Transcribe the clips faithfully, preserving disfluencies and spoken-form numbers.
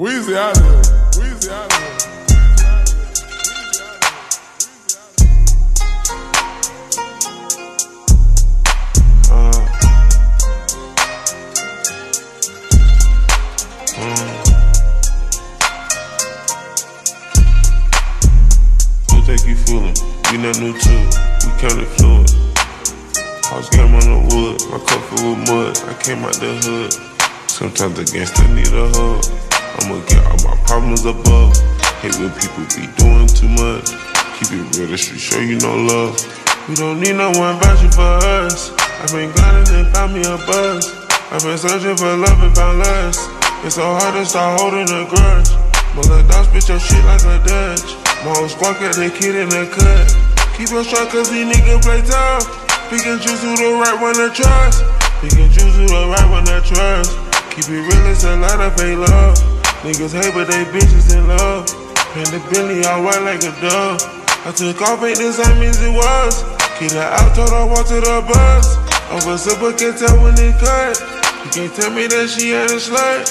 Weezy out of here. Weezy out of here. Uh, mm. Who take you fooling? We not new to it. We counted fluid. House game on the wood. My cup full with mud. I came out the hood. Sometimes the gangster need a hug. I'ma get all my problems above. Hate when people be doing too much. Keep it real, the street show you no love. We don't need no one vouching for us. I've been grinding and found me a buzz. I've been searching for love and found less. It's so hard to start holding a grudge. My little dog spit your shit like a Dutch. My whole squad got the kid in the cut. Keep your shot cause these niggas play tough. Pick and choose who the right one to trust. Pick and choose who the right one to trust. Keep it real, it's a lot of fake love. Niggas hate but they bitches in love. And the Billy all white like a dove. I took off, ain't the same as it was. Get her out, told her walk to the bus. Over simple, can't tell when it cut. You can't tell me that she ain't a slut.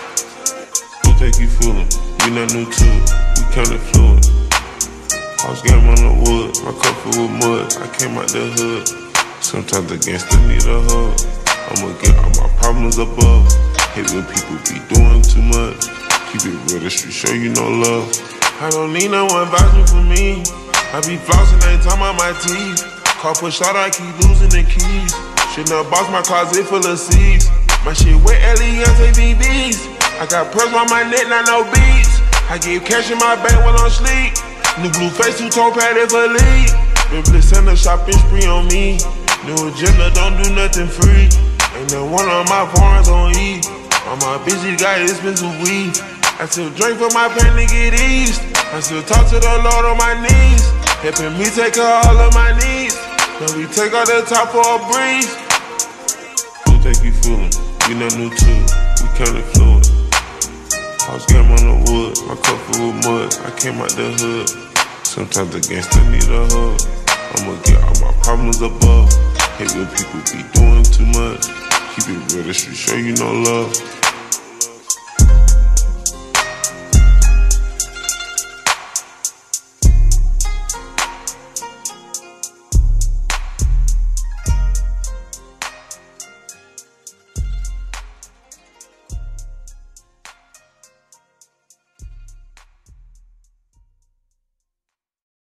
Who take you fooling? We not new to it. We counted fluid. House game on the wood. My cup full with mud. I came out the hood. Sometimes the gangster need a hug. I'ma get all my problems above. Hate when people be doing too much. Keep it real, the street show you no love. I don't need no one vouching for me. I be flossing, ain't talking about my teeth. Car push out, I keep losing the keys. Shouldn't box my closet full of seeds. My shit wet, Eliante V Bs. I got pearls on my neck, not no beads. I give cash in my bank when I'm sleep. New blue face, two-tone padded for lead. Been send a shopping spree on me. New agenda, don't do nothing free. Ain't no one on my pawns on E. All my bitches got expensive weed. I still drink for my pain to get eased. I still talk to the Lord on my knees. Helping me take care of all of my needs. Then we take out the top for a breeze. Who take you fooling? We not new to it. We counted fluid. House game on the wood. My cup full with mud. I came out the hood. Sometimes the gangster need a hug. I'ma get all my problems above. Hate when people be doing too much. Keep it real, the street show you no love.